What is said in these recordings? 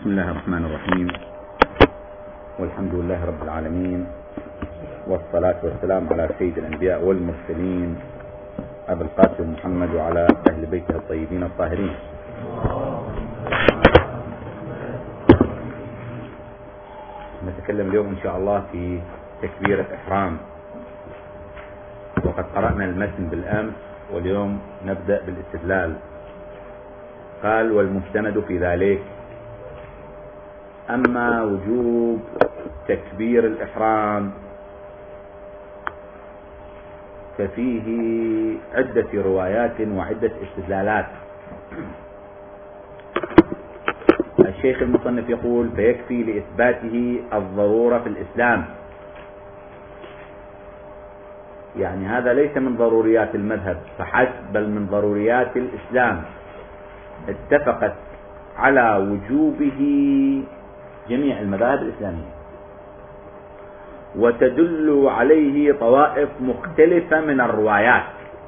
بسم الله الرحمن الرحيم، والحمد لله رب العالمين، والصلاة والسلام على سيد الأنبياء والمرسلين أبي القاسم محمد وعلى أهل بيته الطيبين الطاهرين. نتكلم اليوم إن شاء الله في تكبيرة إحرام، وقد قرأنا المتن بالأمس، واليوم نبدأ بالاستدلال. قال: والمستند في ذلك: أما وجوب تكبير الإحرام ففيه عدة روايات وعدة استدلالات. الشيخ المصنف يقول: فيكفي لإثباته الضرورة في الإسلام. يعني هذا ليس من ضروريات المذهب فحسب، بل من ضروريات الإسلام، اتفقت على وجوبه جميع المذاهب الإسلامية، وتدل عليه طوائف مختلفة من الروايات،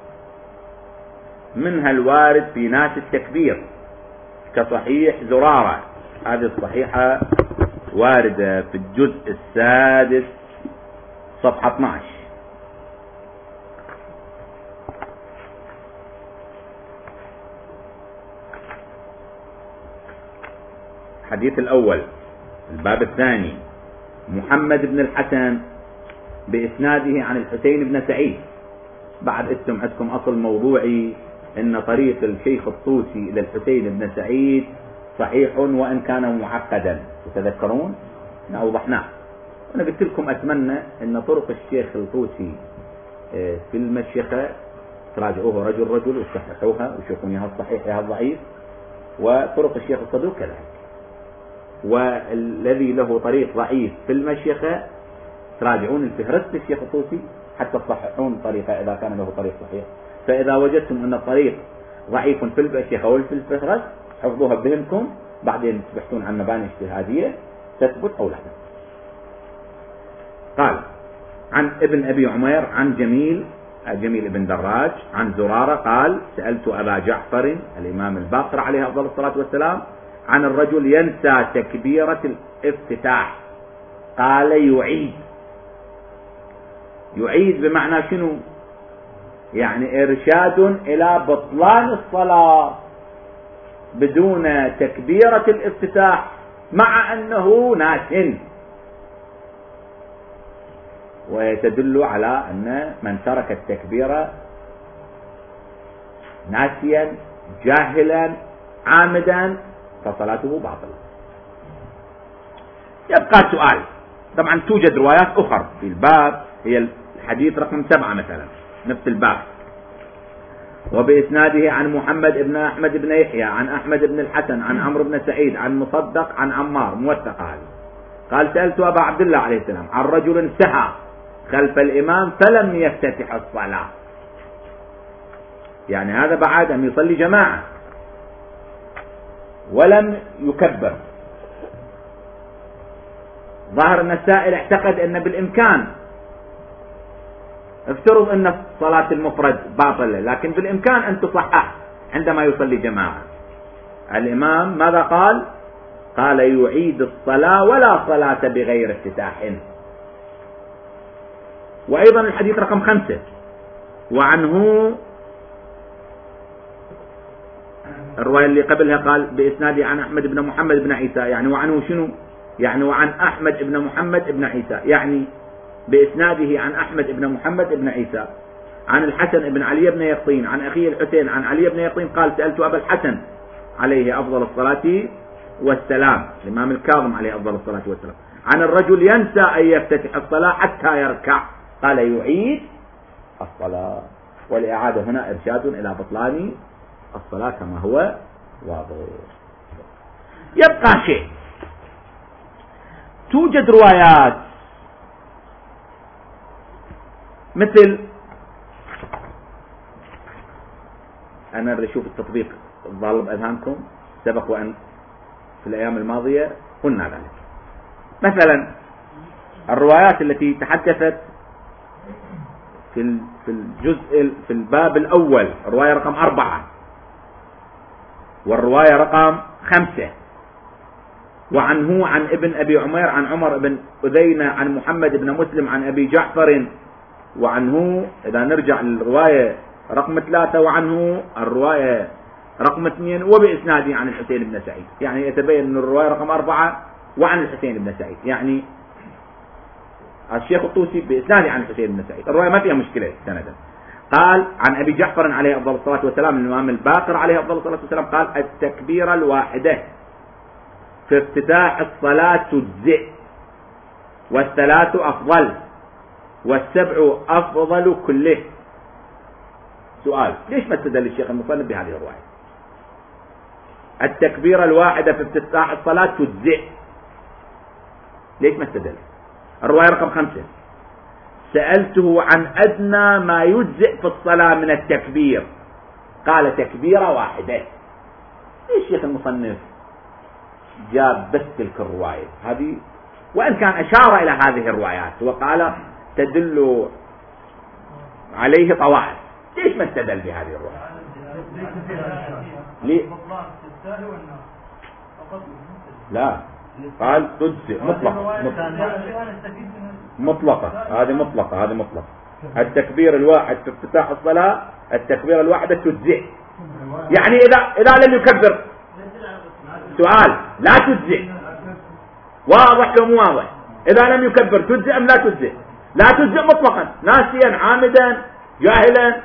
منها الوارد في ناس التكبير كصحيح زرارة. هذه الصحيحة واردة في الجزء السادس صفحة 12. الحديث الأول الباب الثاني: محمد بن الحسن بإسناده عن الحسين بن سعيد. بعد انتم عندكم أصل موضوعي إن طريق الشيخ الطوسي إلى الحسين بن سعيد صحيح وإن كان معقدا، تتذكرون؟ أوضحناه. أنا قلت لكم أتمنى أن طرق الشيخ الطوسي في المشيخة تراجعوها رجل رجل وتصححوها وشوفون يا الصحيح يا الضعيف، وطرق الشيخ الصدوق كذلك. والذي له طريق ضعيف في المشيخة تراجعون الفهرست الشيخ الطوسي حتى تصححون طريقة إذا كان له طريق صحيح. فإذا وجدتم أن الطريق ضعيف في المشيخة أو في الفهرست حفظوها بذهنكم، بعدين تبحثون عن مباني اجتهادية تثبت أو لا. قال: عن ابن أبي عمير عن جميل بن دراج عن زرارة قال: سألت أبا جعفر الإمام الباقر عليه أفضل الصلاة والسلام عن الرجل ينسى تكبيرة الافتتاح. قال: يعيد بمعنى شنو؟ يعني إرشاد إلى بطلان الصلاة بدون تكبيرة الافتتاح مع أنه ناس، ويتدل على أن من ترك التكبيرة ناسيا جاهلا عامدا فصلاته باطلة. يبقى سؤال، طبعا توجد روايات أخرى في الباب، هي الحديث رقم 7 مثلا نفس الباب: وبإسناده عن محمد بن أحمد بن يحيى عن أحمد بن الحسن عن عمرو بن سعيد عن مصدق عن عمار موثقة. قال: سألت أبا عبد الله عليه السلام عن رجل سهى خلف الإمام فلم يفتتح الصلاة. يعني هذا بعد أن يصلي جماعة ولم يكبر. ظاهر أن السائل اعتقد أن بالإمكان، افترض أن صلاة المفرد باطلة، لكن بالإمكان أن تصحح عندما يصلي جماعة. الإمام ماذا قال؟ قال: يعيد الصلاة ولا صلاة بغير افتتاح. وأيضا الحديث رقم 5 وعنه الرواية اللي قبلها قال: بإسنادي عن أحمد بن محمد بن عيسى. يعني وعنه شنو؟ يعني وعن أحمد بن محمد بن عيسى، يعني بإسناده عن أحمد بن محمد بن عيسى عن الحسن بن علي بن يقطين عن أخيه الحسين عن علي بن يقطين قال: سألت أبا الحسن عليه أفضل الصلاة والسلام، الإمام الكاظم عليه أفضل الصلاة والسلام، عن الرجل ينسى أن يفتتح الصلاة حتى يركع. قال: يعيد الصلاة. والإعادة هنا إرشاد إلى بطلان الصلاة كما هو واضح. يبقى شيء، توجد روايات مثل، أنا اللي أشوف التطبيق الظالم أذهانكم سبق وأن في الأيام الماضية قلنا ذلك. مثلا الروايات التي تحدثت في الجزء في الباب الأول، الرواية رقم 4، والرواية رقم 5 وعنه عن ابن أبي عمير عن عمر بن أذينة عن محمد بن مسلم عن أبي جعفر. وعنه إذا نرجع للرواية رقم 3 وعنه الرواية رقم 2 وبإسناده عن الحسين بن سعيد، يعني يتبين أن الرواية رقم 4 وعن الحسين بن سعيد، يعني الشيخ الطوسي بإسناده عن الحسين بن سعيد، الرواية ما فيها مشكلة سندا. قال عن أبي جعفر عليه أفضل الصلاة والسلام الإمام الباقر عليه أفضل الصلاة والسلام قال التكبيرة الواحدة في افتتاح الصلاة تجزئ، والثلاث أفضل، والسبع أفضل كله. سؤال: ليش ما استدل الشيخ المصنف بهذه الرواية؟ التكبيرة الواحدة في افتتاح الصلاة تجزئ، ليش ما استدل؟ الرواية رقم 5 سألته عن أدنى ما يجزئ في الصلاة من التكبير، قال تكبيرة واحدة. ليش الشيخ المصنف جاب بس تلك الرواية هذه، وإن كان أشار إلى هذه الروايات وقال تدل عليه طوائف، ليش ما استدل بهذه الرواية؟ ليه؟ لا، قال تجزئ مطلقة، هذه مطلقة. التكبير الواحد في افتتاح الصلاة، التكبير الواحدة تجزئ، يعني إذا لم يكبر، سؤال لا تجزئ، واضح لو مو واضح؟ إذا لم يكبر تجزئ أم لا تجزئ؟ لا تجزئ مطلقا، ناسيا عامدا جاهلا.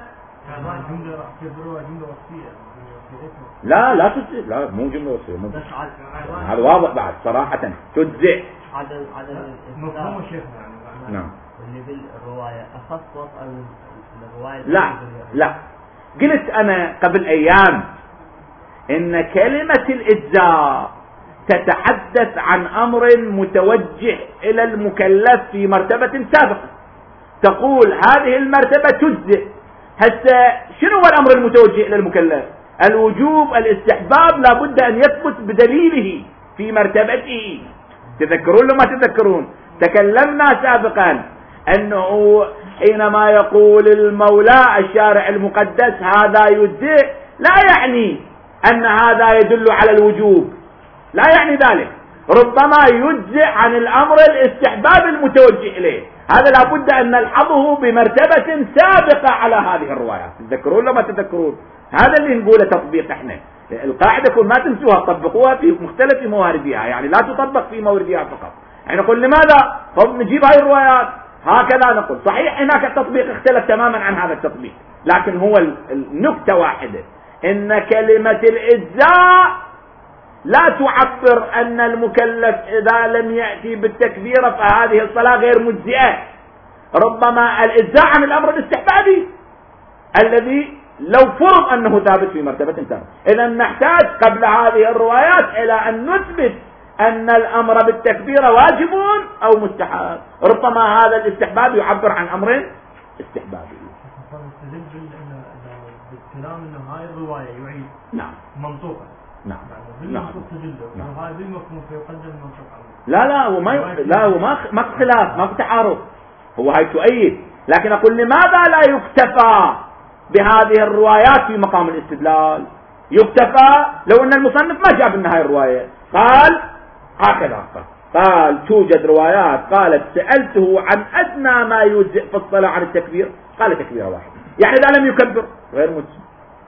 لا تجزئ، لا مو جملة وصية، هذا واضح بعد صراحة تجزئ. مفهوم شيخنا يعني. نعم. اللي بالرواية أخصص الرواية. لا قلت أنا قبل أيام إن كلمة الإجزاء تتحدث عن أمر متوجه إلى المكلف في مرتبة سابقة، تقول هذه المرتبة تجزئ. هسه شنو هو الأمر المتوجه إلى المكلف؟ الوجوب، الاستحباب، لابد أن يثبت بدليله في مرتبته. تذكرون لما تذكرون تكلمنا سابقا أنه حينما يقول المولى الشارع المقدس هذا يجزئ، لا يعني أن هذا يدل على الوجوب، لا يعني ذلك، ربما يجزئ عن الأمر الاستحباب المتوجه إليه. هذا لابد أن نلحظه بمرتبة سابقة على هذه الروايات. تذكرون لما تذكرون، هذا اللي نقوله تطبيق. احنا القاعدة كل ما تنسوها طبقوها في مختلف مواردها، يعني لا تطبق في موردها فقط. يعني نقول لماذا نجيب هاي الروايات هكذا، نقول صحيح هناك التطبيق اختلف تماما عن هذا التطبيق، لكن هو النكتة واحدة، ان كلمة الإجزاء لا تعبر أن المكلف إذا لم يأتي بالتكبيرة فهذه الصلاة غير مجزئة. ربما الإجزاء عن الأمر الاستحبابي الذي لو فرض أنه ثابت في مرتبة ثابتة. إذا نحتاج قبل هذه الروايات إلى أن نثبت أن الأمر بالتكبيرة واجب أو مستحب. ربما هذا الاستحباب يعبر عن أمر استحبابي. بالكلام أنه هاي الرواية يعيد نعم منطوقة. نعم. بالمنطوق تدله وهذا بالمفهوم فيقدم المنطوق لا عليه. هو ما اختلاف، ما تعارض، هو هاي تؤيد. لكن أقول لماذا لا يكتفى بهذه الروايات في مقام الاستدلال؟ يكتفى لو أن المصنف ما جاب لنا هاي الرواية، قال هكذا، قال توجد روايات قالت سألته عن أدنى ما يجزئ في الصلاة عن التكبير، قال تكبيرة واحدة، يعني إذا لم يكبر غير مجزئ.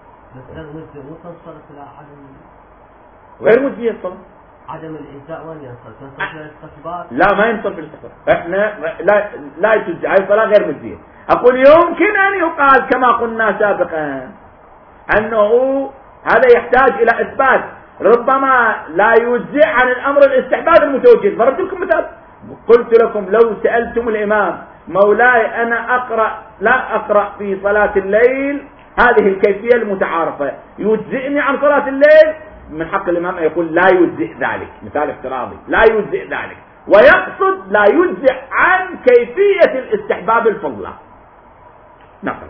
غير مجزئ الصلاة. عدم الإجزاء وين ينصل؟ تنصل في الاستحباب؟ لا ما ينصل في الاستحباب. احنا لا تجزئ، هاي الصلاة غير مجزئة. أقول يمكن أن يقال كما قلنا سابقا أنه هذا يحتاج إلى إثبات، ربما لا يجزئ عن الأمر الاستحباب المتوجه. ضربت لكم مثال، قلت لكم لو سألتم الإمام مولاي أنا لا أقرأ في صلاة الليل هذه الكيفية المتعارفة، يجزئني عن صلاة الليل؟ من حق الإمام أن يقول لا يجزئ ذلك، مثال افتراضي، لا يجزئ ذلك، ويقصد لا يجزئ عن كيفية الاستحباب الفضلة. نقرأ.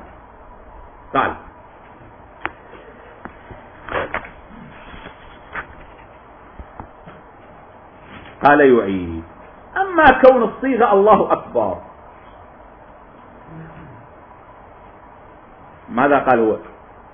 قال يعيد. أما كون الصيغة الله أكبر، ماذا قال هو؟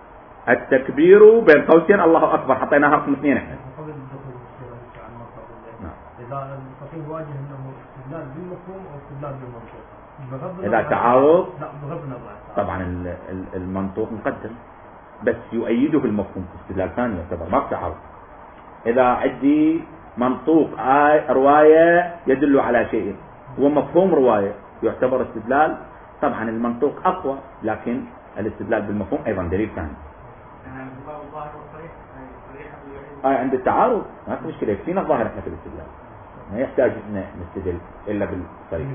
التكبير بين قوسين الله أكبر، حطيناها رقم 2 احنا. إذا الفقيه واجه أنه استدلال بالمفهوم أو استدلال بالمنطوق إذا تعارض لا بغض النظر طبعا المنطوق مقدم بس يؤيده المفهوم استدلال ثاني يعتبر ما في تعارض. إذا عندي منطوق رواية يدل على شيء ومفهوم رواية يعتبر استدلال، طبعا المنطوق أقوى لكن الاستدلال بالمفهوم أيضا دليل ثاني. عند التعارض ما في مشكلة، يكفينا الظاهر احنا في الاستدلال ما يحتاج ان نستدل الا بالصريح.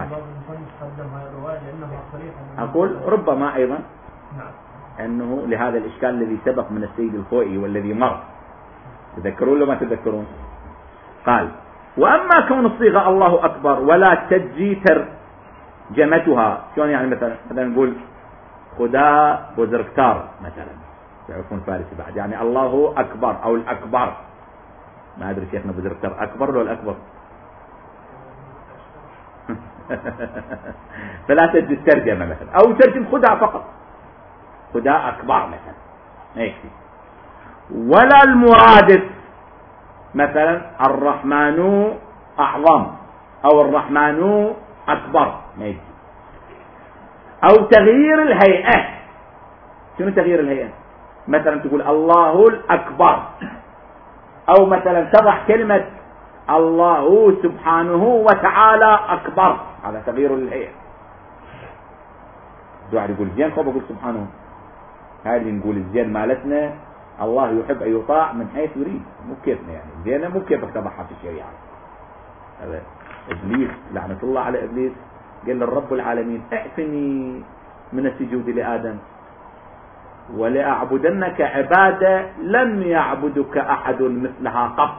اقول ربما ايضا انه لهذا الاشكال الذي سبق من السيد الخوئي والذي مر تذكرون لو ما تذكرون، قال واما كون الصيغة الله اكبر ولا تجزي ترجمتها، شلون يعني مثلا نقول خدا بوزركتار مثلا يعرفون فارسي بعد، يعني الله أكبر أو الأكبر، ما أدري شيخنا بوزركتار أكبر ولا الأكبر فلا تجد الترجمة مثلا، أو ترجم خدا فقط خدا أكبر مثلا ما يكفي. ولا المرادف مثلا الرحمن أعظم أو الرحمن أكبر ما يكفي. أو تغيير الهيئة، شنو تغيير الهيئة؟ مثلا تقول الله الأكبر، أو مثلا تضع كلمة الله سبحانه وتعالى أكبر، هذا تغيير الهيئة. واحد يقول زين خب أقول سبحانه، هذه نقول الزين مالتنا الله يحب أن يطاع من حيث يريد، مو كيفنا يعني زينة مو كيفك تضعها في الشريعة. هذا إبليس لعنة الله على إبليس قال للرب العالمين اعفني من السجود لآدم ولأعبدنك عبادة لم يعبدك أحد مثلها قط.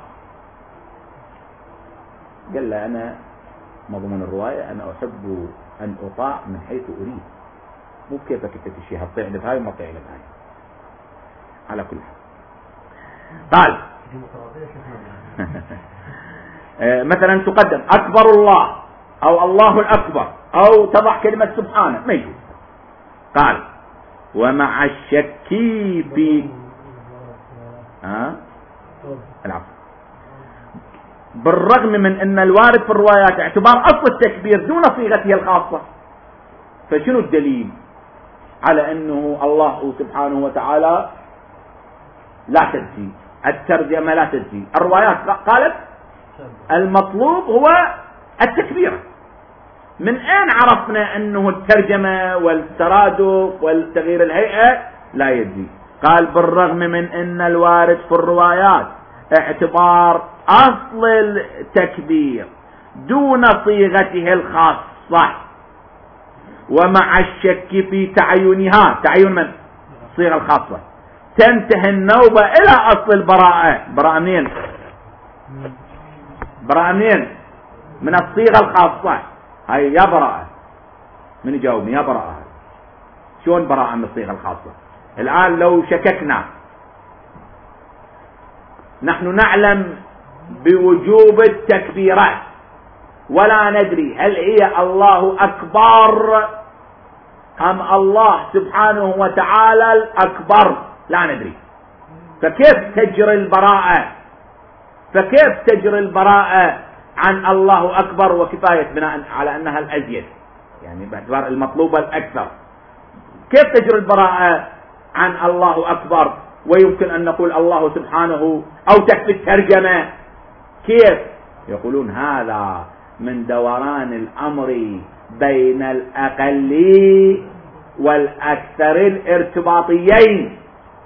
قال له أنا مضمون الرواية أنا أحب أن أطاع من حيث أريد، مو كيفك تتشيها تطيعني بهاي وما تطيعني بهاي. على كل حال قال مثلا تقدم أكبر الله أو الله الأكبر أو تضع كلمة سبحانه ما يجوز. قال ومع الشك في العفو بالرغم من أن الوارد في الروايات اعتبار أصل التكبير دون صيغته الخاصة، فشنو الدليل على أنه الله سبحانه وتعالى لا تجزي الترجمة لا تجزي؟ الروايات قالت المطلوب هو التكبير. من أين عرفنا أنه الترجمة والترادف والتغيير الهيئة لا يجزي؟ قال بالرغم من أن الوارد في الروايات اعتبار أصل التكبير دون صيغته الخاصة، ومع الشك في تعينها، تعين من؟ الصيغة الخاصة، تنتهي النوبة إلى أصل البراءة. براءة منين؟ براءة منين؟ من الصيغة الخاصة. هاي يا براءة من يجاوبني يا براءة شلون براءة من الصيغة الخاصة؟ الآن لو شككنا نحن نعلم بوجوب التكبيرات ولا ندري هل هي الله أكبر أم الله سبحانه وتعالى الأكبر، لا ندري، فكيف تجري البراءة؟ فكيف تجري البراءة عن الله أكبر وكفاية بناء على أنها الأزيد يعني باعتبار المطلوبة الأكثر؟ كيف تجري البراءة عن الله أكبر ويمكن أن نقول الله سبحانه أو تكفي الترجمة؟ كيف؟ يقولون هذا من دوران الأمر بين الأقل والأكثر الارتباطيين،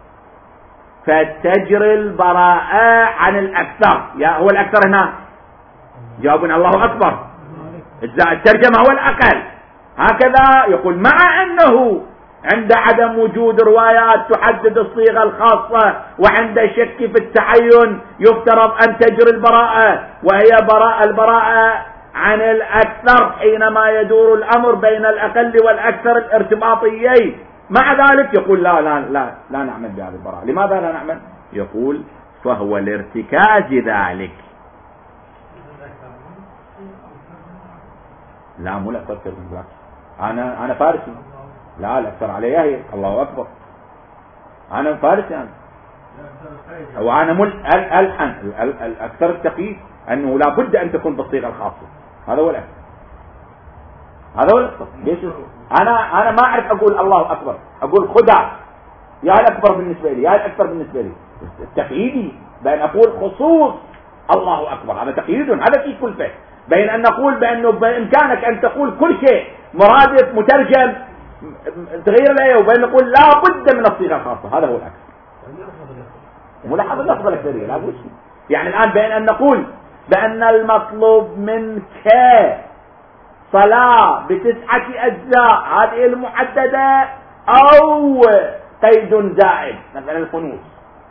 فتجري البراءة عن الأكثر. يا هو الأكثر هنا جاوبنا الله أكبر، إجزاء الترجمة هو الأقل. هكذا يقول مع أنه عند عدم وجود روايات تحدد الصيغة الخاصة وعند شك في التعين يفترض أن تجري البراءة، وهي البراءة عن الأكثر حينما يدور الأمر بين الأقل والأكثر الارتباطيين. مع ذلك يقول لا لا لا لا نعمل بهذه البراءة. لماذا لا نعمل؟ يقول فهو لارتكاز ذلك. لا مو الأكثر من ذلك، أنا فارسي، لا الأكثر عليه هي الله أكبر، أنا فارسي أنا. وأنا ألحن الأكثر التقييد أنه لا بد أن تكون بالصيغة الخاصة. هذا هو الأكثر. هذا هو الأكثر. ليش؟ أنا ما أعرف أقول الله أكبر، أقول خدع يا الأكبر بالنسبة لي، يا الأكثر بالنسبة لي. التقييدي بأن أقول خصوص الله أكبر هذا تقييد، هذا فيه كلفة. بين أن نقول بأنه بإمكانك أن تقول كل شيء مرادف مترجم تغير الآية، وبين نقول لا بد من الصيغة الخاصة. هذا هو الأكثر. ملاحظة اللفظة الأكثرية لا بد. يعني الآن بين أن نقول بأن المطلوب منك صلاة ب9 أجزاء هذه المحددة، أو قيد زائد مثلا الخنوس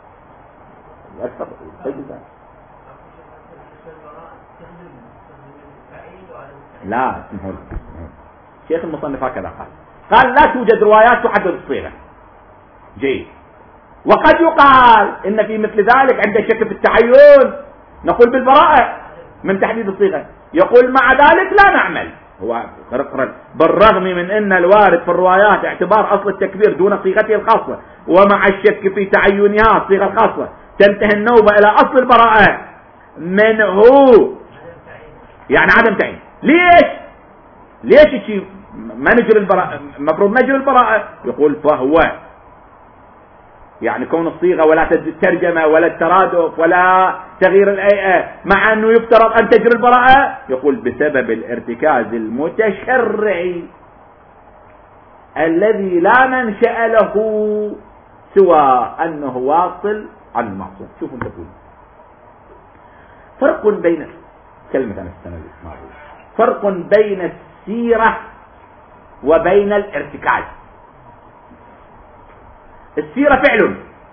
لا. شيخ المصنف هكذا قال لا توجد روايات تحدد الصيغة. جيد. وقد يقال إن في مثل ذلك عند شك في التعين نقول بالبراءة من تحديد الصيغة. يقول مع ذلك لا نعمل. هو بالرغم من أن الوارد في الروايات اعتبار أصل التكبير دون صيغته الخاصة، ومع الشك في تعينها الصيغة الخاصة تنتهي النوبة إلى أصل البراءة منه، يعني عدم تعيين. ليش الشيء ما نجري البراءة؟ المفروض نجري البراءة. يقول فهو يعني كون الصيغة ولا الترجمة ولا الترادف ولا تغيير الهيئة مع أنه يفترض أن تجري البراءة، يقول بسبب الارتكاز المتشرعي الذي لا منشأ له سوى أنه واصل عن المعصوم. شوفوا تقول فرق بين كلمة عن السنة الإسماعيلية، فرق بين السيرة وبين الارتكاز. السيرة فعل،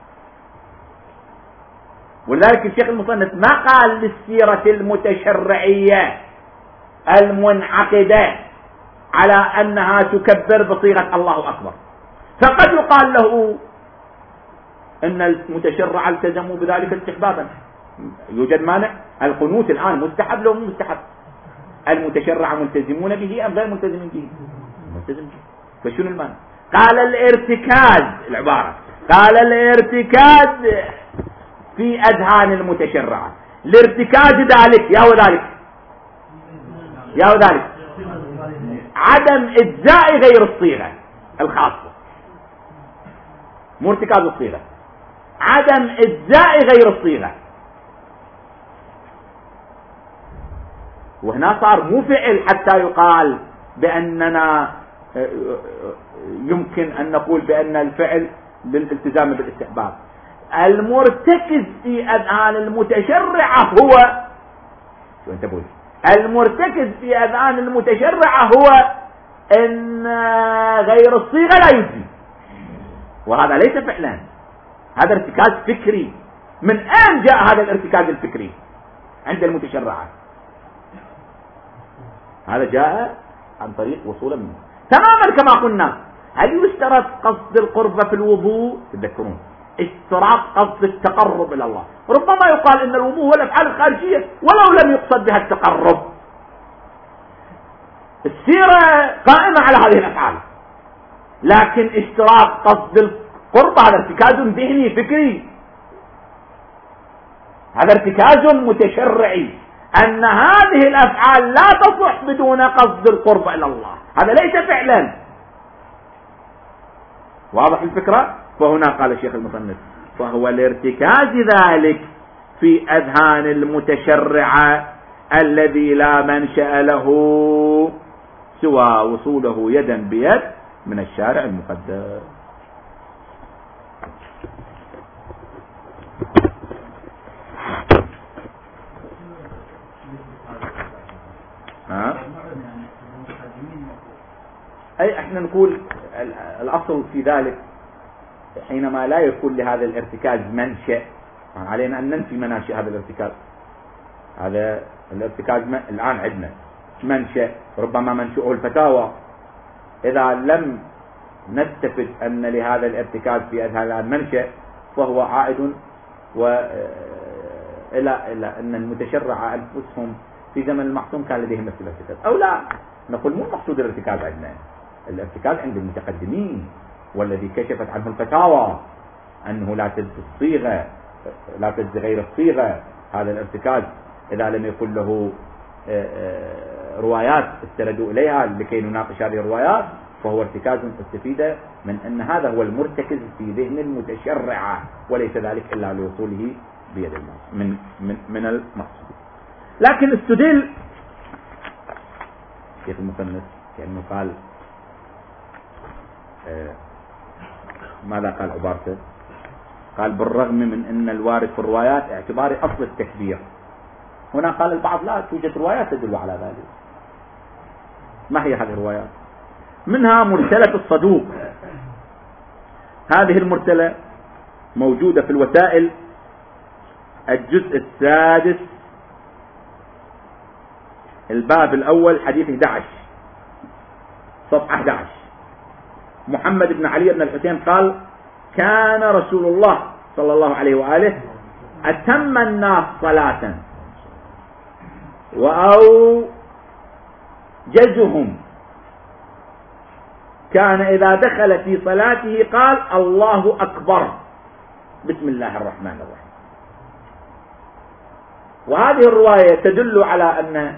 ولذلك الشيخ المصنف ما قال للسيرة المتشرعية المنعقدة على أنها تكبر بصيغة الله أكبر. فقد يقال له أن المتشرع التزموا بذلك استحبابا. يوجد مانع؟ القنوت الآن مستحب لو مو مستحب؟ المتشرع ملتزمون به أم غير ملتزمين به؟ ملتزم به. فشنو المانع؟ قال الارتكاز، العبارة قال الارتكاز في أذهان المتشرعة. الارتكاز ذلك يا وذلك عدم إجزاء غير الصيغة الخاصة، مو ارتكاز الصيغة، عدم إجزاء غير الصيغة. وهنا صار مو فعل حتى يقال بأننا يمكن أن نقول بأن الفعل للالتزام بالاستحباب. المرتكز في أذهان المتشرعة هو شو أنت بقول؟ المرتكز في أذهان المتشرعة هو أن غير الصيغة لا يجزي، وهذا ليس فعلا، هذا ارتكاز فكري. من أين جاء هذا الارتكاز الفكري عند المتشرعة؟ هذا جاء عن طريق وصوله منه تماما كما قلنا. هل يشترط قصد القرب في الوضوء؟ تذكرون اشتراط قصد التقرب إلى الله. ربما يقال إن الوضوء هو الأفعال الخارجية ولو لم يقصد بها التقرب. السيرة قائمة على هذه الأفعال، لكن اشتراط قصد القرب هذا ارتكاز ذهني فكري، هذا ارتكاز متشرعي، أن هذه الأفعال لا تصح بدون قصد القرب إلى الله. هذا ليس فعلا. واضح الفكرة؟ فهنا قال الشيخ المصنف فهو الارتكاز ذلك في أذهان المتشرعة الذي لا منشأ له سوى وصوله يدا بيد من الشارع المقدس. أي احنا نقول الأصل في ذلك حينما لا يكون لهذا الارتكاز منشأ، علينا أن ننفي مناشئ هذا الارتكاز. هذا الارتكاز الآن عندنا منشأ، ربما منشأه الفتاوى. إذا لم نستفد أن لهذا الارتكاز في أذهان منشأ فهو عائد إلى أن المتشرع أنفسهم في زمن المعصوم كان لديهم نفس الارتكاز أو لا. نقول مو مقصود الارتكاز عندنا، الارتكاز عند المتقدمين والذي كشفت عنه الفتاوى. أنه لا تجزي الصيغة، لا تجزي غير الصيغة. هذا الارتكاز إذا لم يكن له روايات استندوا إليها لكي نناقش هذه الروايات، فهو ارتكاز تستفيد من أن هذا هو المرتكز في ذهن المتشرعة، وليس ذلك إلا لوصوله بيد الله من المقصود. لكن استدل شيخ المصنف كأنه قال ماذا قال عبارته؟ قال بالرغم من أن الوارد في الروايات اعتبار أصل التكبير. هنا قال البعض لا توجد روايات تدل على ذلك. ما هي هذه الروايات؟ منها مرسلة الصدوق. هذه المرسلة موجودة في الوسائل الجزء السادس الباب الأول حديث 11 صفحة 11. محمد بن علي بن الحسين قال كان رسول الله صلى الله عليه وآله أتم الناس صلاة وأوجزهم، كان إذا دخل في صلاته قال الله أكبر بسم الله الرحمن الرحيم. وهذه الرواية تدل على أن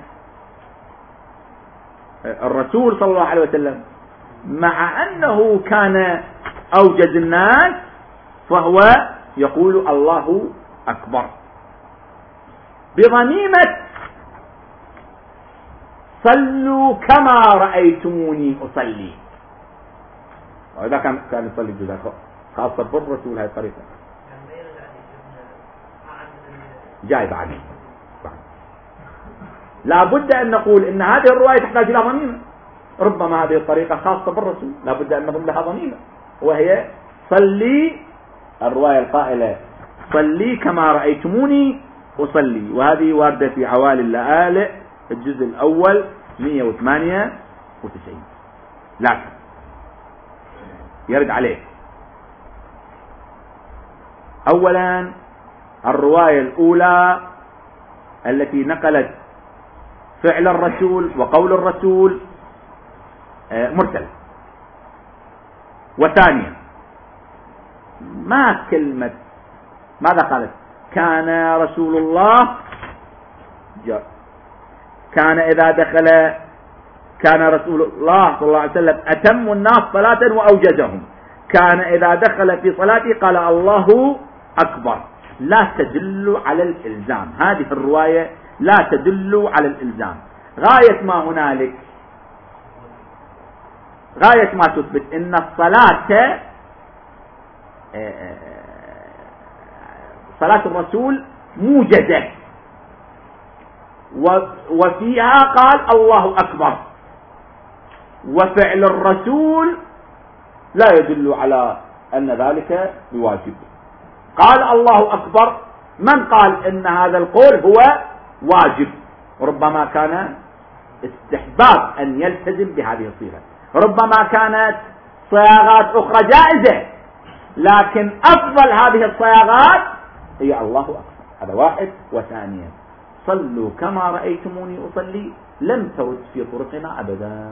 الرسول صلى الله عليه وسلم مع أنه كان أوجز الناس فهو يقول الله أكبر بضميمة صلوا كما رأيتموني أصلي. وإذا كان يصلي جزء خاصة بالرسول هذه الطريقة جاي بعدين. لا بد أن نقول إن هذه الرواية تحتاج إلى ضميمة. ربما هذه الطريقة خاصة بالرسول لا بد أن نضم لها ضميمة، وهي صلي، الرواية القائلة صلي كما رأيتموني أصلي، وهذه واردة في عوالي اللآلئ الجزء الأول 198. لكن يرد عليه أولا الرواية الأولى التي نقلت فعل الرسول وقول الرسول مرسل. وثانيا ما كلمة ماذا قالت؟ كان رسول الله كان إذا دخل كان رسول الله صلى الله عليه وسلم أتم الناس صلاة وأوجزهم، كان إذا دخل في صلاته قال الله أكبر. لا تدل على الإلزام، هذه الرواية لا تدل على الإلزام. غاية ما هنالك غاية ما تثبت إن الصلاة صلاة الرسول موجزة، وفيها قال الله أكبر، وفعل الرسول لا يدل على أن ذلك بواجب. قال الله أكبر، من قال إن هذا القول هو واجب؟ ربما كان استحباب أن يلتزم بهذه الصيغة، ربما كانت صياغات أخرى جائزة، لكن أفضل هذه الصياغات هي الله أكبر. هذا واحد. وثانيا صلوا كما رأيتموني أصلي لم ترد في طرقنا أبدا،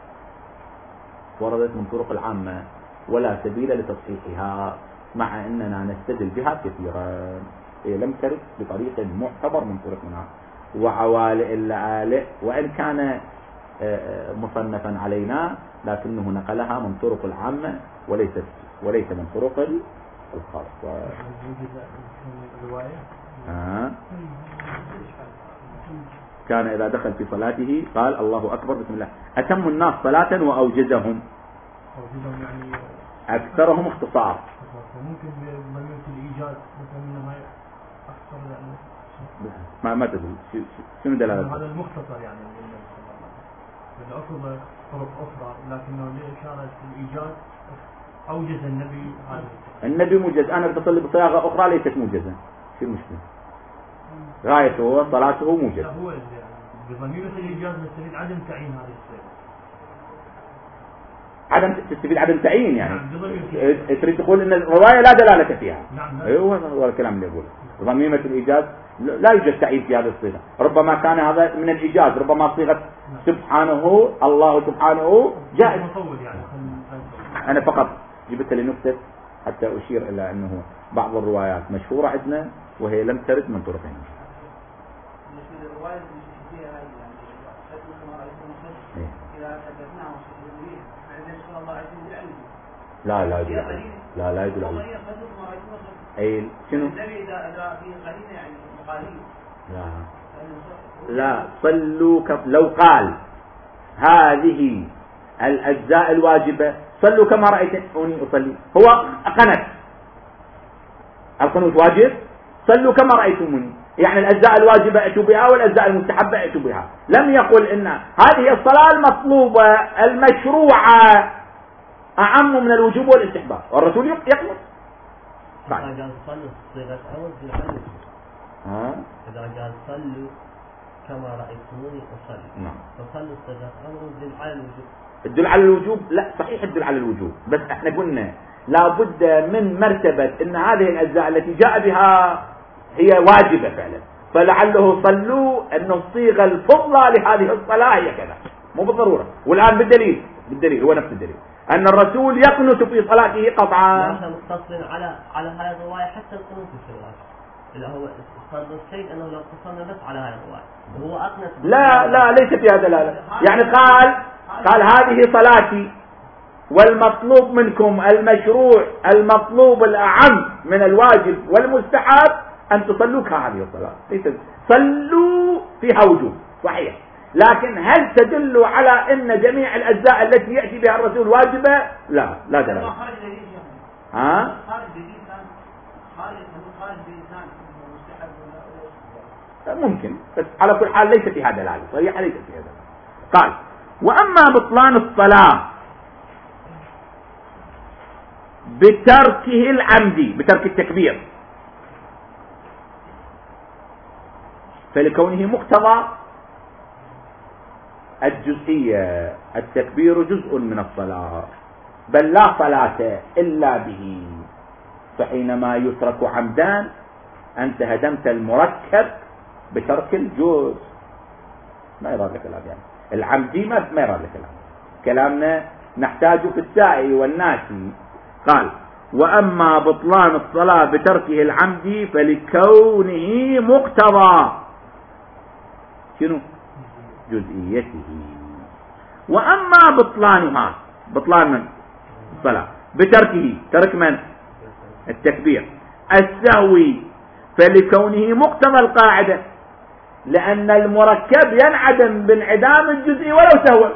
وردت من طرق العامة ولا سبيل لتصحيحها، مع أننا نستدل بها كثيرا. لم ترد بطريق معتبر من طرقنا. وعوالئ اللآلئ وإن كان مصنفا علينا لكنه نقلها من طرق العامة وليس من طرق الخاصة. كان إذا دخل في صلاته قال الله أكبر بسم الله. أتم الناس صلاة وأوجزهم، أكثرهم اختصار. ممكن بضميمة الإيجاز مثلا أكثر ما تدري شنو دلالته؟ هذا المختصر يعني أخذ طرق أخرى، لكنه لإشارة الإيجاز أوجز النبي. النبي موجز، أنا بتصلي بصياغة أخرى ليست موجزة، شو المشكلة؟ غايته صلاته موجز. هو بضميمة الإيجاز نستفيد عدم تعيين هذه الصيغة. تستفيد عدم تعيين يعني. تريد تقول ان الرواية لا دلالة فيها. نعم. ايوه هو الكلام اللي يقوله. ضميمة الإيجاز لا يوجد تعيين في هذه الصيغة. ربما كان هذا من الإيجاز، ربما صيغة سبحانه الله سبحانه جائز. يعني. أنا فقط جبت لي نكتة حتى أشير إلى أنه بعض الروايات مشهورة عندنا وهي لم ترد من طرقين. لا لا يدل عليه. لا يدل عليه. أي شنو؟ لا صلوا لو قال هذه الأجزاء الواجبة صلوا كما رأيتني أصلي، هو قنت القنوت واجب، صلوا كما رأيتموني، يعني الأجزاء الواجبة أتوا بها والأجزاء المستحبة أتوا بها. لم يقل إن هذه الصلاة المطلوبة المشروعة أعم من الوجوب والاستحباب، والرسول يقول إذا قال صلوا كما رأيتموني أصلي، فصلوا صيغة أمر تدل على الوجوب. تدل على الوجوب؟ لا صحيح تدل على الوجوب، بس احنا قلنا لابد من مرتبة ان هذه الأجزاء التي جاء بها هي واجبة فعلا، فلعله صلوا أن الصيغة الفضلى لهذه الصلاة هي كذا، مو بالضرورة. والآن بالدليل هو نفس الدليل أن الرسول يقنت في صلاته قطعا. نحن مقتصرين على هذه الرواية حتى القنوت في الصلاة، اللي هو صار الشيء أنه لو اقتصرنا بس على هذه الرواية هو أقنت. لا ليس فيها دلالة، يعني قال هذه صلاتي والمطلوب منكم المشروع المطلوب الأعم من الواجب والمستحب أن تصلوا كهذه الصلاة، ليس صلوا فيها وجوب صحيح، لكن هل تدل على أن جميع الأجزاء التي يأتي بها الرسول واجبة؟ لا دلالة. ممكن، بس على كل حال ليس فيها دلالة صحيحة، ليس فيها دلالة. قال وأما بطلان الصلاة بتركه العمدي، بترك التكبير، فلكونه مقتضى الجزئية، التكبير جزء من الصلاة، بل لا صلاة إلا به، فحينما يترك عمدان أنت هدمت المركب بترك الجزء. ما يراد لك الآن يعني العمدي ما يراد لك الآن، كلامنا نحتاج في السائل والناسي. قال وأما بطلان الصلاة بتركه العمدي فلكونه مقتضى شنو؟ جزئيته. وأما بطلانها، بطلان من الصلاة بتركه، ترك من؟ التكبير السهوي، فلكونه مقتضى القاعدة، لأن المركب ينعدم بانعدام الجزء ولو سهوا،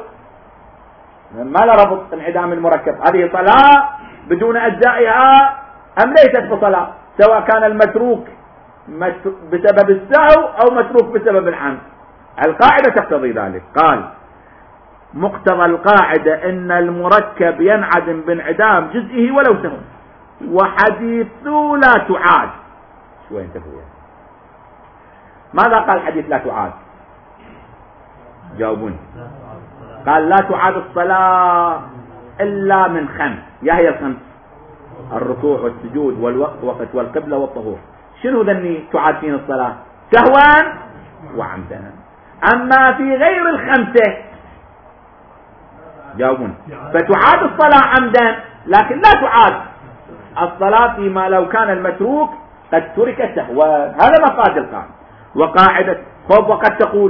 ما له ربط انعدام المركب. هذه صلاة بدون أجزائها أم ليست بصلاة، سواء كان المتروك بسبب السهو أو متروك بسبب العمد، القاعدة تقتضي ذلك. قال مقتضى القاعدة أن المركب ينعدم بانعدام جزئه ولو سهو، وحديث لا تعاد. شوي انتبهوا، ماذا قال حديث لا تعاد؟ جاوبوني. قال لا تعاد الصلاة إلا من خمس، يا هي الخمس؟ الركوع والسجود والوقت والقبلة والطهور. شنو ذني تعاد فين الصلاة؟ سهوا وعمدا. أما في غير الخمسة جاوبون، فتعاد الصلاة عمدا، لكن لا تعاد الصلاة فيما لو كان المتروك قد ترك سهوا. هذا مقاصد القاعدة. وقاعدة خوف وقد تقول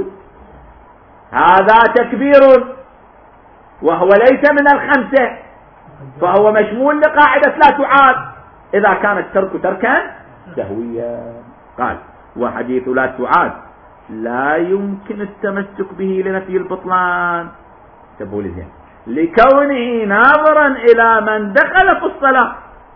هذا تكبير وهو ليس من الخمسة، فهو مشمول لقاعدة لا تعاد إذا كان الترك تركا سهويا. قال وحديث لا تعاد لا يمكن التمسك به لنفي البطلان، تبوا لي زين، لكونه ناظرا إلى من دخل في الصلاة،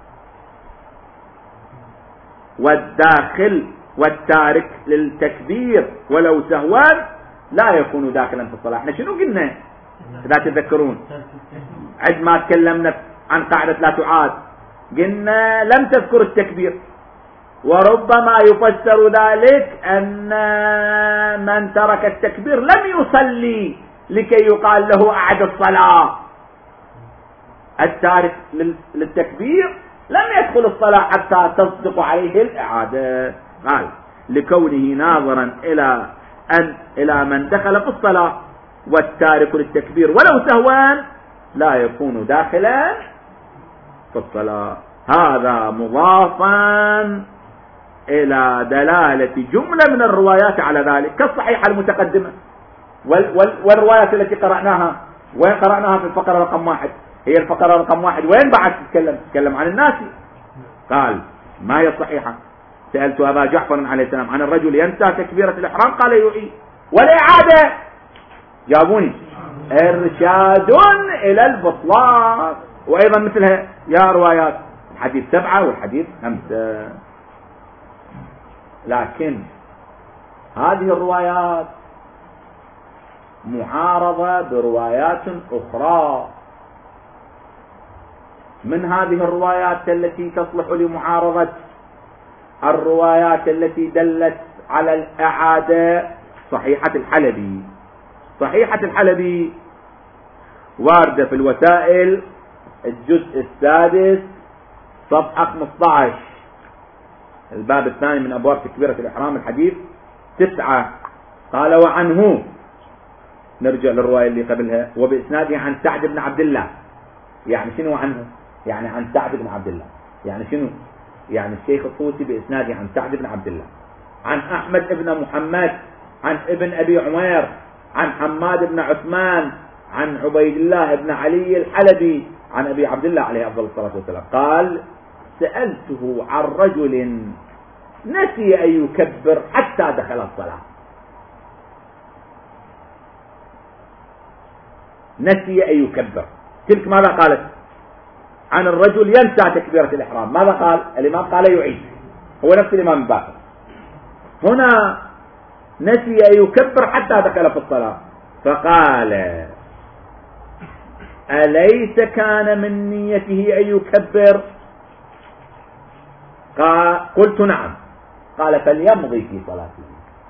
والداخل والتارك للتكبير ولو سهوا لا يكون داخلا في الصلاة. احنا شنو قلنا إذا تذكرون عندما تكلمنا عن قاعدة لا تعاد؟ قلنا لم تذكر التكبير، وربما يفسر ذلك أن من ترك التكبير لم يصلي لكي يقال له أعد الصلاة. التارك للتكبير لم يدخل الصلاة حتى تصدق عليه الإعادة. قال لكونه ناظرا إلى من دخل في الصلاة، والتارك للتكبير ولو سهوا لا يكون داخلا في الصلاة. هذا مضافا إلى دلالة جملة من الروايات على ذلك كالصحيحة المتقدمة والروايات التي قرأناها. وين قرأناها؟ في الفقرة رقم 1. هي الفقرة رقم 1 وين بعد تتكلم عن الناس. قال ما هي الصحيحة؟ سألت أبا جعفر عليه السلام عن الرجل ينسى تكبيرة الإحرام قال يعيد والإعادة جابوني إرشاد إلى البطلان. وأيضا مثلها يا روايات الحديث 7 والحديث 5. لكن هذه الروايات معارضة بروايات أخرى. من هذه الروايات التي تصلح لمعارضة الروايات التي دلت على الإعادة صحيحة الحلبي. صحيحة الحلبي واردة في الوسائل الجزء السادس صفحة 15 الباب الثاني من أبواب تكبيرة الإحرام الحديث 9. قال وعنه، نرجع للرواية اللي قبلها، وبإسناده عن سعد بن عبد الله. يعني شنو عنه؟ يعني عن سعد بن عبد الله. يعني شنو؟ يعني الشيخ الطوسي بإسناده عن سعد بن عبد الله عن أحمد بن محمد عن ابن أبي عمير عن حماد بن عثمان عن عبيد الله بن علي الحلبي عن أبي عبد الله عليه أفضل الصلاة والسلام قال سألته عن رجل نسي أن يكبر حتى دخل الصلاة. نسي أن يكبر. تلك ماذا قالت؟ عن الرجل ينسى تكبيرة الإحرام. ماذا قال؟ الإمام قال يعيد، هو نفس الإمام باقر. هنا نسي أن يكبر حتى دخل في الصلاة فقال أليس كان من نيته أن يكبر؟ قلت نعم. قال فليمضي في صلاته.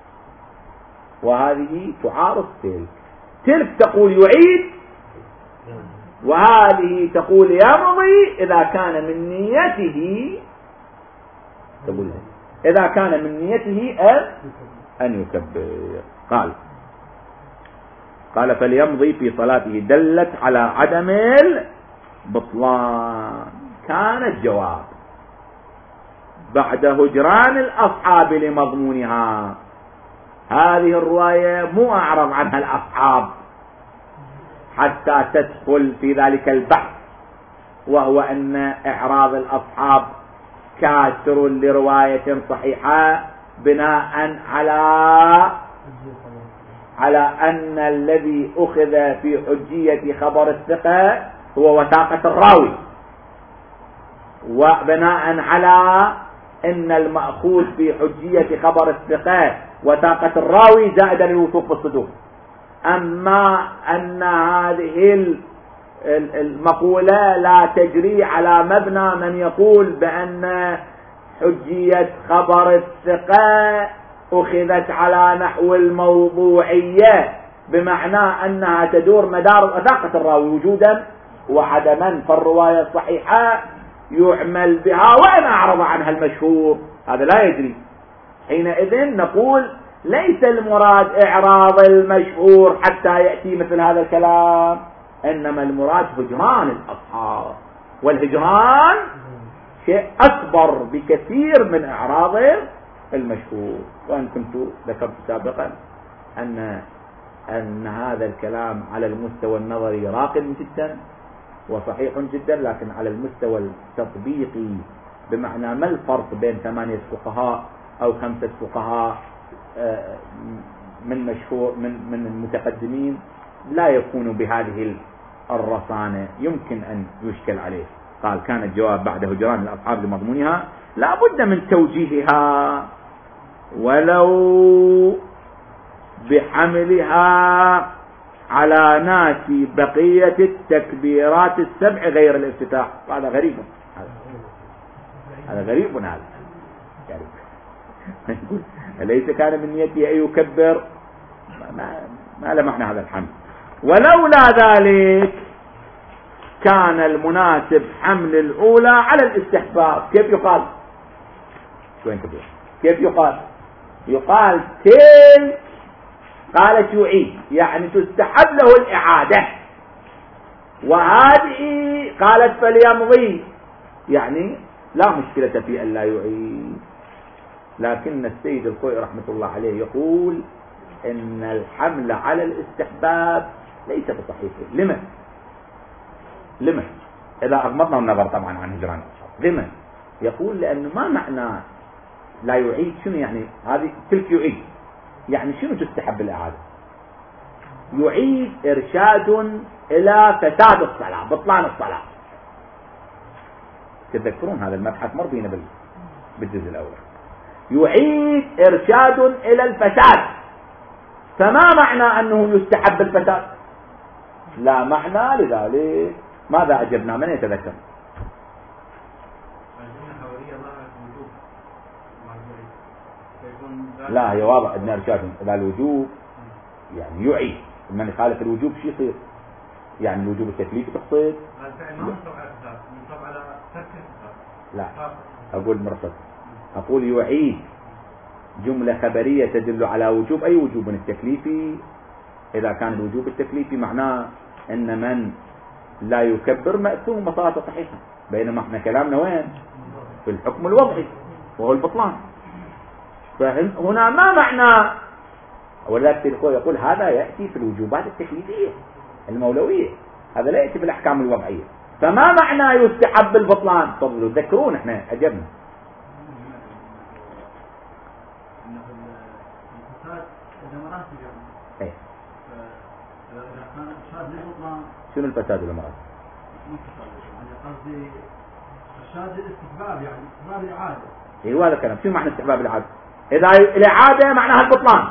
وهذه تعارض تلك تقول يعيد وهذه تقول يمضي إذا كان من نيته، تقول إذا كان من نيته أن يكبر. قال فليمضي في صلاته دلت على عدم البطلان. كان الجواب بعد هجران الأصحاب لمضمونها. هذه الرواية مو أعرض عنها الأصحاب حتى تدخل في ذلك البحث، وهو أن إعراض الأصحاب كاسر لرواية صحيحة بناء على أن الذي أخذ في حجية خبر الثقة هو وثاقة الراوي، وبناء على أن المأخوذ في حجية خبر الثقة وثاقة الراوي زائدا الوثوق بالصدوق. أما أن هذه المقولة لا تجري على مبنى من يقول بأن حجية خبر الثقة أخذت على نحو الموضوعية، بمعنى أنها تدور مدار وثاقة الراوي وجودا وعدما، فالرواية الصحيحة يعمل بها وإن أعرض عنها المشهور. هذا لا يجري. حينئذ نقول ليس المراد إعراض المشهور حتى يأتي مثل هذا الكلام، إنما المراد هجران الأصحاب، والهجران شيء أكبر بكثير من إعراض المشهور. وأن كنت ذكرت سابقا أن هذا الكلام على المستوى النظري راقد جدا وصحيح جدا، لكن على المستوى التطبيقي بمعنى ما الفرق بين 8 فقهاء أو 5 فقهاء من مشهور من المتقدمين لا يكون بهذه الرصانة، يمكن أن يشكل عليه. قال كان الجواب بعد هجران الأصحاب لمضمونها لا بد من توجيهها ولو بحملها على ناس بقية التكبيرات السبع غير الافتتاح. هذا غريب، هذا غريب. هذا أليس كان من نيته أن يكبر؟ ما لمحنا هذا الحمل. ولولا ذلك كان المناسب حمل الأولى على الاستحباب. كيف يقال؟ كيف يقال؟ يقال تلك قالت يعيد يعني تستحب له الإعادة، وهذه قالت فليمضي يعني لا مشكلة في أن لا يعيد، لكن السيد الخوئي رحمة الله عليه يقول إن الحمل على الاستحباب ليس بصحيح. لما إذا أغمضنا النظر طبعا عن هجران لما يقول لأنه ما معنى لا يعيد، شنو يعني هذه تلك يعيد، يعني شنو تستحب الإعادة؟ يعيد إرشاد إلى فساد الصلاة، بطلان الصلاة. تذكرون هذا المبحث مر بينا بالجزء الأول. يعيد إرشاد إلى الفساد، فما معنى أنه يستحب الفساد؟ لا معنى، لذلك ماذا أجبنا؟ من يتذكر؟ لا هي واضح أن إرشاد إلى الوجوب يعني يعيد، من يخالف الوجوب شو يصير؟ يعني الوجوب التكليفي تقصد؟ لا أقول مرصد، أقول يعيد جملة خبرية تدل على وجوب أي وجوب التكليفي. إذا كان الوجوب التكليفي معناه أن من لا يكبر مأثوم بطاعة صحيحة، بينما احنا كلامنا وين؟ في الحكم الوضعي وهو البطلان. فهنا ما معنى، ولذلك يقول هذا يأتي في الوجوبات التكليفية المولوية، هذا لا يأتي في الأحكام الوضعية. فما معنى يستحب البطلان؟ تفضلوا تذكرون احنا أجبنا. ايه شنو الفساد والمرض؟ قصدي ارشاد الاستحباب، يعني استحباب الاعاده. ايوه هذا الكلام. شنو معنى استحباب الاعاده؟ اذا الاعاده معناها البطلان،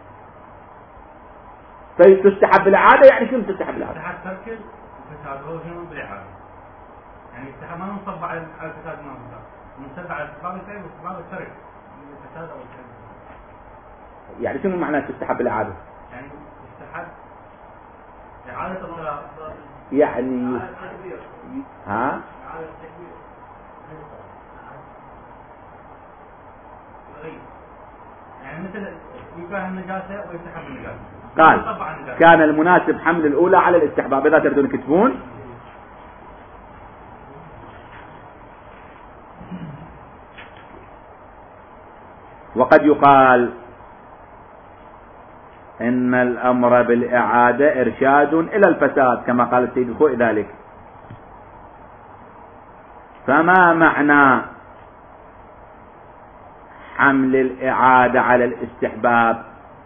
فتستحب الاعاده، يعني شنو تستحب الاعاده؟ استحب ترك الفساد هو شنو بالاعاده، يعني استحب ما نصب على الفساد، ما نصب على استحباب الفعل واستحباب الترك الفساد او الفعل. يعني شنو معنى تستحب الاعاده؟ يعني استحب اعاده الصلاه، يعني ها يعني مثل يكره النجاسه ويستحب النجاسه. قال كان المناسب حمل الأولى على الاستحباب. إذا تريدون تكتبون وقد يقال إن الأمر بالإعادة إرشاد إلى الفساد كما قال السيد الخوئي ذلك. فما معنى حمل الإعادة على الاستحباب؟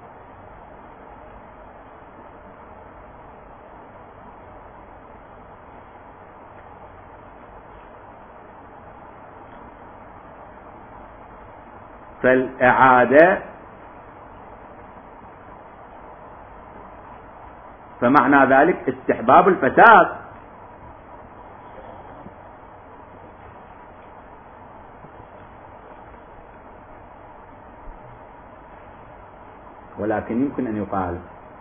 فالإعادة فمعنى ذلك استحباب الفساد، ولكن يمكن أن يقال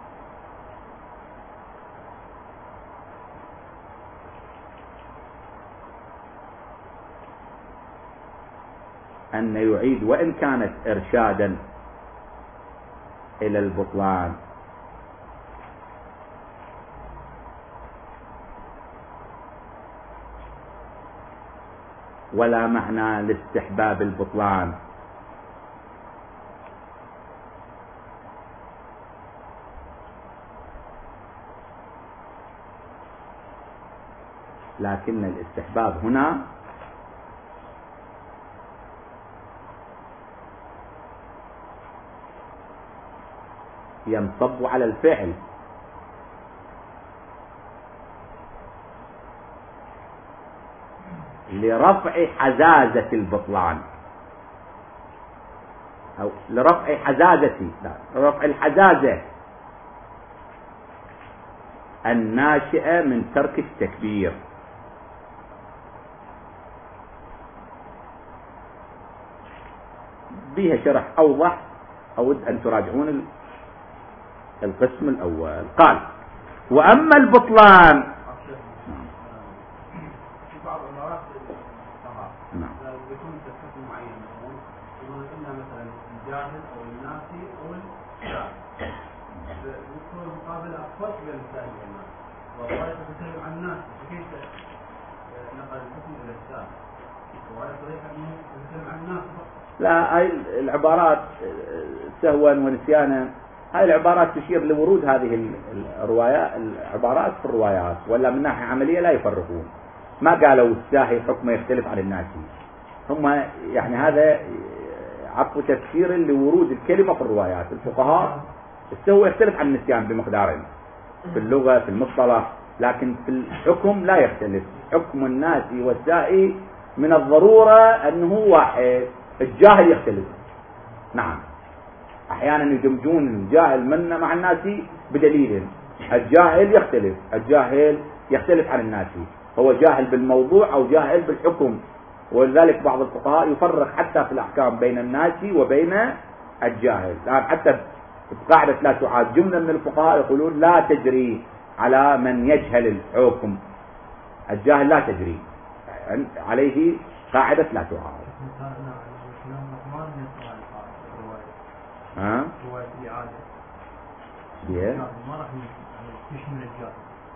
أن يعيد وإن كانت إرشادا إلى البطلان، ولا معنى لاستحباب البطلان، لكن الاستحباب هنا ينصب على الفعل، لرفع حزازة البطلان أو لرفع حزازة، لا رفع الحزازة الناشئة من ترك التكبير. بها شرح أوضح، أود أن تراجعون القسم الأول. قال وأما البطلان بعض الأمراض نعم يكون تشخيص معين، يقولون إن مثلا الجاهل أو الناسي أو الشاذ يكون مقابل أخف بين الثاني والناس، والله تتكلم عن الناس كيف نقل الحكم إلى الشاذ. لا، هاي العبارات سهوا ونسيانا، هاي العبارات تشير لورود هذه الروايات، العبارات في الروايات، ولا من ناحية عملية لا يفرقون. ما قالوا الساهي حكمه يختلف عن الناسي، هم يعني هذا عطوا تفسير لورود الكلمة في الروايات. الفقهاء السهو يختلف عن النسيان بمقدارين في اللغة في المصطلح، لكن في الحكم لا يختلف. حكم الناسي والسائي من الضرورة أنه واحد. الجاهل يختلف، نعم، أحيانا يدمجون الجاهل منا مع الناسي بدليل. الجاهل يختلف، الجاهل يختلف عن الناسي، هو جاهل بالموضوع أو جاهل بالحكم. ولذلك بعض الفقهاء يفرق حتى في الأحكام بين الناسي وبين الجاهل. حتى بقاعدة لا تعاد، جملة من الفقهاء يقولون لا تجري على من يجهل الحكم، الجاهل لا تجري عليه قاعدة لا تعاد. ها؟ رواية الإعادة ليه؟ ما راح يشمل الجاهل،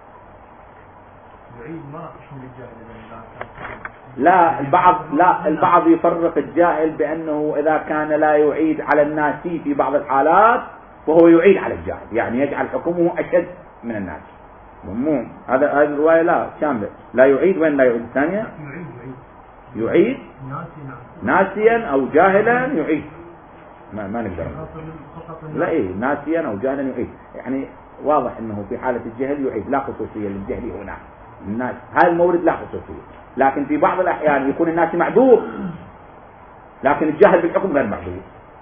يعيد ما راح يشمل الجاهل. لا البعض يفرق الجاهل بأنه إذا كان لا يعيد على الناسي في بعض الحالات فهو يعيد على الجاهل، يعني يجعل حكمه أشد من الناس. مو هذا الرواية لا شاملة، لا يعيد. وين لا يعيد الثانية؟ يعيد ناسيا أو جاهلا يعيد، ما نقدر. لا إيه، ناسيا أو جاهلا يعيد، يعني واضح أنه في حالة الجهل يعيد، لا خصوصية للجهل هنا. الناس هذا المورد لا خصوصية، لكن في بعض الأحيان يكون الناس معذور لكن الجهل بالحكم غير معذور.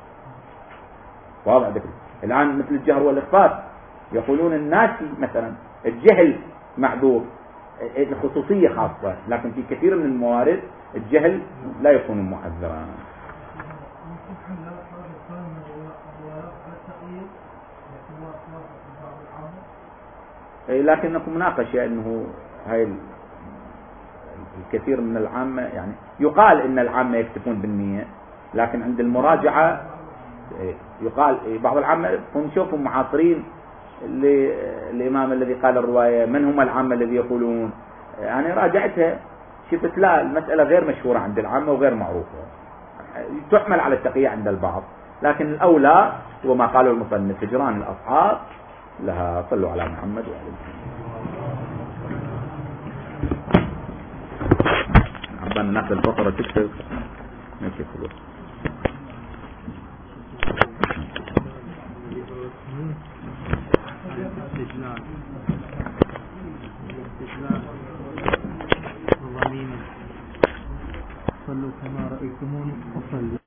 واضح ذكر الآن مثل الجهر والإخفاء، يقولون الناسي مثلا الجهل معذور، الخصوصية خاصة، لكن في كثير من الموارد الجهل لا يكون معذرا. لكنكم مناقشة أنه هاي الكثير من العامة، يعني يقال إن العامة يكتفون بالنية، لكن عند المراجعة يقال بعض العامة نشوفهم معاصرين الإمام الذي قال الرواية. من هم العامة الذي يقولون؟ يعني راجعتها شفت لا، المسألة غير مشهورة عند العامة وغير معروفة، تحمل على التقية عند البعض، لكن الأولى هو ما قاله المصنف هجران الأصحاب لها. صلوا على محمد وعلى عبانا ناخذ الفقرة تكتب ماشي خلوص. صلوا كما رأيتموني أصلي.